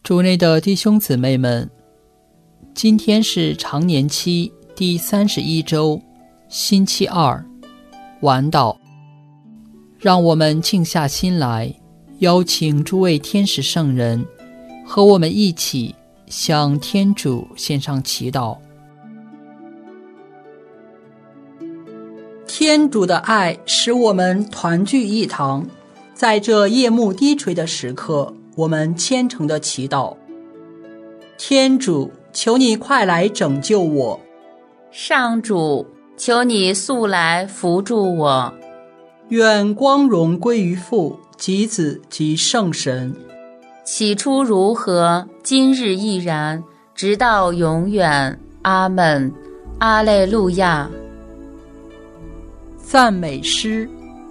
主内的弟兄姊妹们，今天是常年期第31周，星期二，晚祷。让我们静下心来，邀请诸位天使圣人和我们一起向天主献上祈祷。天主的爱使我们团聚一堂，在这夜幕低垂的时刻，我们虔诚地祈祷。天主，求你快来拯救我。 上主，求你速来扶助我。 愿光荣归于父及子及圣神。 起初如何，今日亦然，直到永远。阿们。阿肋路亚。 赞美诗。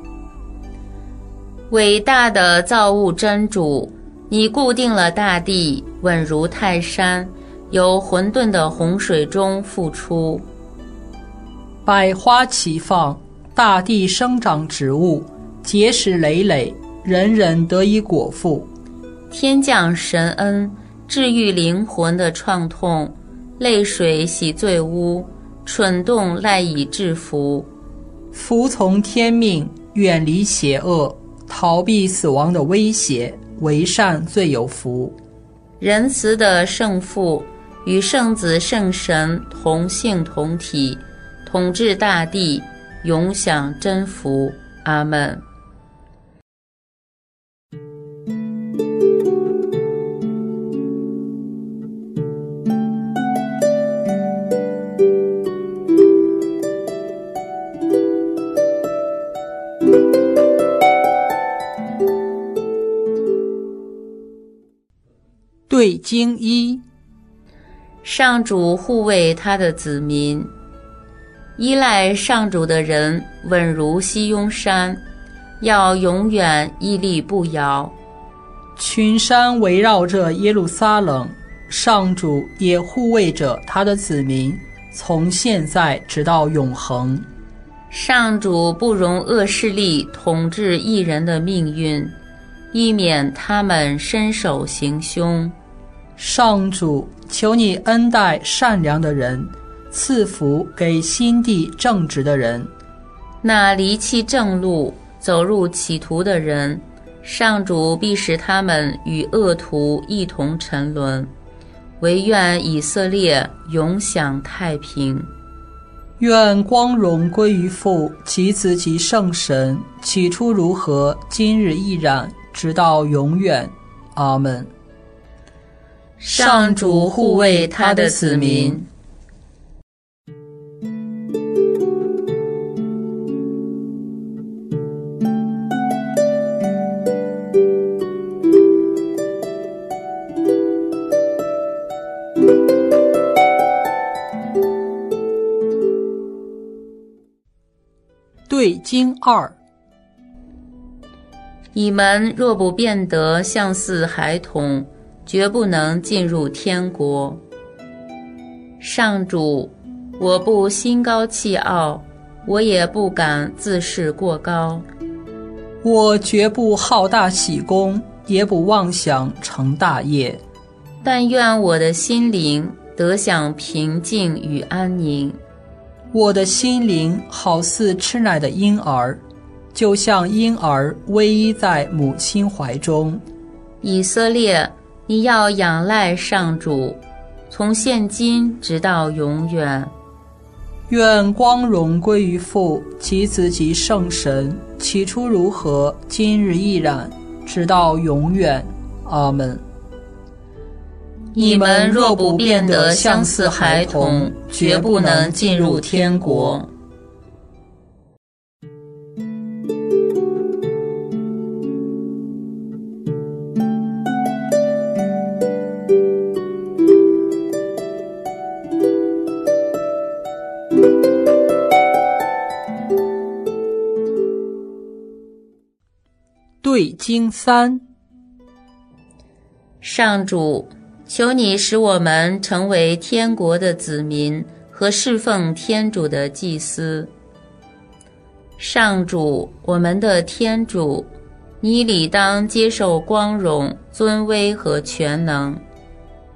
伟大的造物真主，你固定了大地，稳如泰山，由混沌的洪水中复出。 百花齐放，大地生长植物，结实累累，人人得以果腹。 天降神恩，治愈灵魂的创痛，泪水洗罪污，蠢动赖以制服。 服从天命，远离邪恶，逃避死亡的威胁，为善最有福。 仁慈的圣父与圣子圣神同性同体，统治大地，永享真福。阿们。 对经一。 上主护卫他的子民，依赖上主的人稳如西雍山，要永远屹立不摇。 群山围绕着耶路撒冷，上主也护卫着他的子民，从现在直到永恒。 上主不容恶势力统治一人的命运，以免他们伸手行凶。 上主，求你恩待善良的人，赐福给心地正直的人。 那离弃正路，走入歧途的人，上主必使他们与恶徒一同沉沦。惟愿以色列永享太平。 愿光荣归于父及子及圣神，起初如何，今日亦然，直到永远。阿们。 上主护卫他的子民。 对经二。 你们若不变得像似孩童，绝不能进入天国。上主，我不心高气傲，我也不敢自视过高。 我绝不好大喜功，也不妄想成大业。 但愿我的心灵得享平静与安宁。 我的心灵好似吃奶的婴儿，就像婴儿偎依在母亲怀中。 以色列，你要仰赖上主，从现今直到永远。 愿光荣归于父及子及圣神，起初如何，今日亦然，直到永远。阿们。 你们若不变得相似孩童，绝不能进入天国。 对经三。 上主，求你使我们成为天国的子民和侍奉天主的祭司。上主，我们的天主，你理当接受光荣、尊威和全能，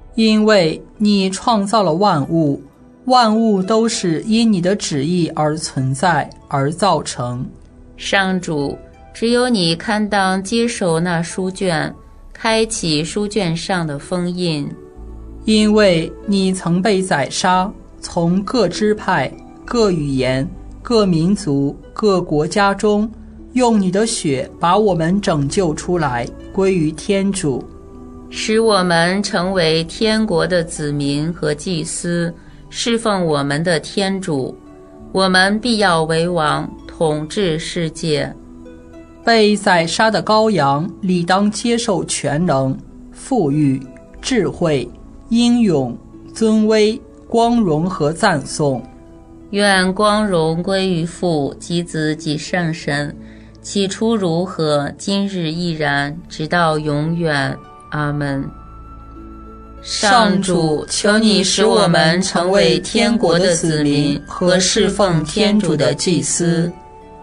因为你创造了万物，万物都是因你的旨意而存在而造成。 上主，只有你堪当接手那书卷，开启书卷上的封印。 因为你曾被宰杀，从各支派、各语言、各民族、各国家中，用你的血把我们拯救出来，归于天主， 使我们成为天国的子民和祭司，侍奉我们的天主。我们必要为王，统治世界。 被宰杀的羔羊理当接受全能、富裕、智慧、英勇、尊威、光荣和赞颂。 愿光荣归于父及子及圣神，起初如何，今日亦然，直到永远。阿们。上主，求你使我们成为天国的子民和侍奉天主的祭司。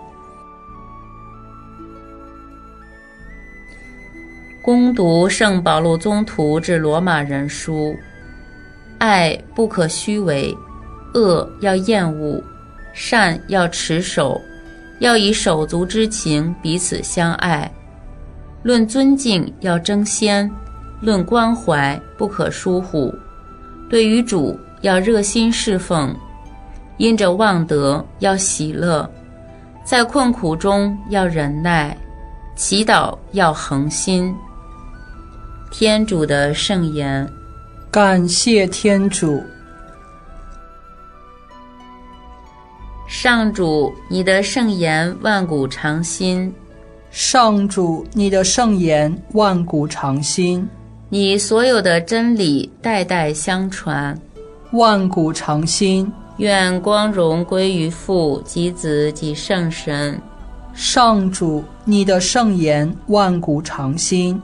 恭读圣保禄宗徒致罗马人书。爱不可虚伪，恶要厌恶，善要持守，要以手足之情彼此相爱。论尊敬要争先，论关怀不可疏忽。对于主要热心侍奉，因着望德要喜乐，在困苦中要忍耐，祈祷要恒心。天主的圣言。 感谢天主。 上主，你的圣言万古长新。 上主，你的圣言万古长新。 你所有的真理代代相传， 万古长新。 愿光荣归于父及子及圣神。 上主，你的圣言万古长新。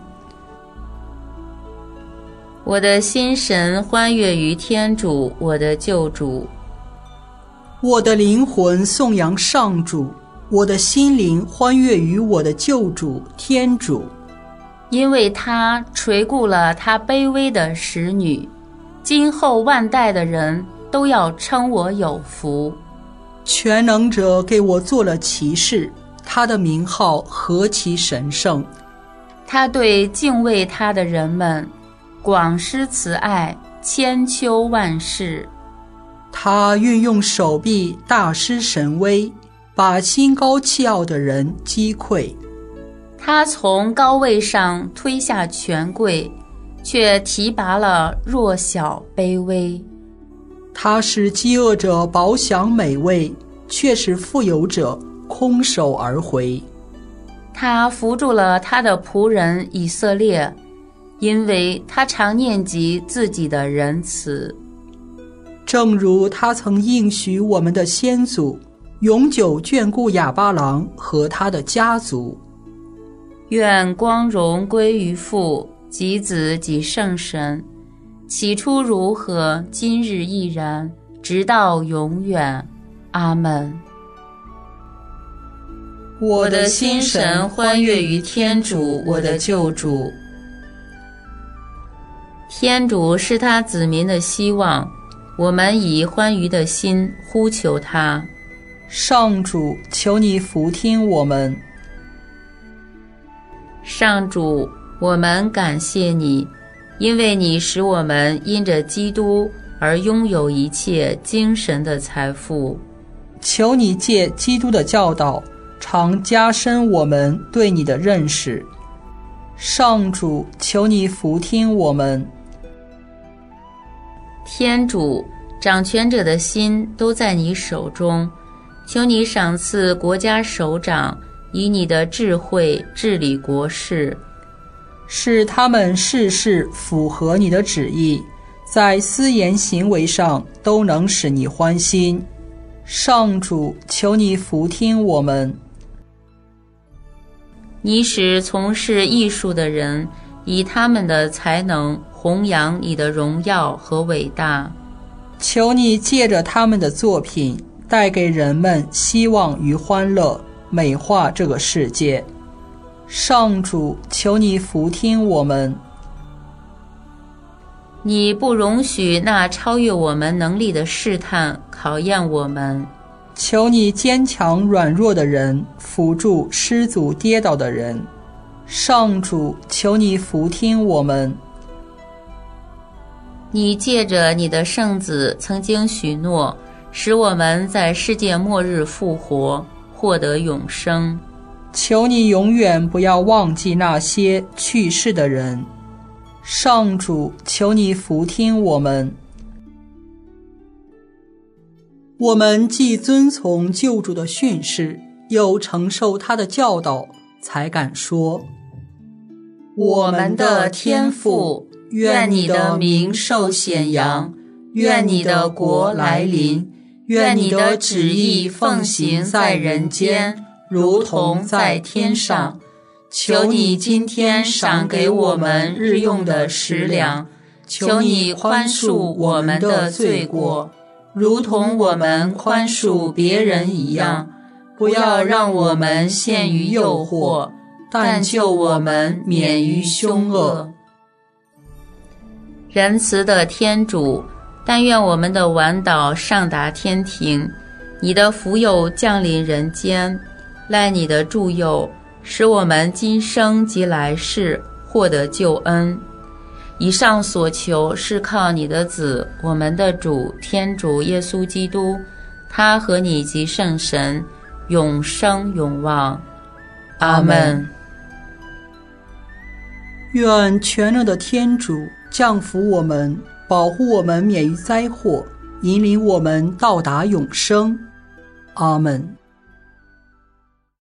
我的心神欢悦于天主，我的救主。 我的灵魂颂扬上主，我的心灵欢悦于我的救主天主。 因为他垂顾了他卑微的使女，今后万代的人都要称我有福。 全能者给我做了骑士，他的名号何其神圣。 他对敬畏他的人们广施慈爱，千秋万世。 他运用手臂大施神威，把心高气傲的人击溃。 他从高位上推下权贵，却提拔了弱小卑微。 他使饥饿者饱享美味，却使富有者空手而回。 他扶助了他的仆人以色列，因为他常念及自己的仁慈。 正如他曾应许我们的先祖，永久眷顾亚巴郎和他的家族。 愿光荣归于父及子及圣神，起初如何，今日亦然，直到永远。阿们。我的心神欢悦于天主，我的救主。天主是他子民的希望，我们以欢愉的心呼求他。 上主，求你俯听我们。 上主，我们感谢你，因为你使我们因着基督而拥有一切精神的财富。 求你借基督的教导，常加深我们对你的认识。上主，求你俯听我们。 天主，掌权者的心都在你手中，求你赏赐国家首长以你的智慧治理国事， 使他们事事符合你的旨意，在思言行为上都能使你欢心。上主，求你俯听我们。 你使从事艺术的人以他们的才能弘扬你的荣耀和伟大。 求你借着他们的作品带给人们希望与欢乐，美化这个世界。上主，求你俯听我们。 你不容许那超越我们能力的试探考验我们。 求你坚强软弱的人，扶助失足跌倒的人。上主，求你俯听我们。 你借着你的圣子曾经许诺，使我们在世界末日复活，获得永生。 求你永远不要忘记那些去世的人。上主，求你俯听我们。我们既遵从救主的训示，又承受他的教导，才敢说： 我们的天父，愿你的名受显扬，愿你的国来临，愿你的旨意奉行在人间，如同在天上。求你今天赏给我们日用的食粮，求你宽恕我们的罪过，如同我们宽恕别人一样，不要让我们陷于诱惑，但救我们免于凶恶。仁慈的天主，但愿我们的晚祷上达天庭，你的福佑降临人间，赖你的助佑，使我们今生及来世获得救恩。以上所求是靠你的子，我们的主天主耶稣基督，他和你及圣神永生永望。阿们。 愿全能的天主降福我们，保护我们免于灾祸，引领我们到达永生。阿们。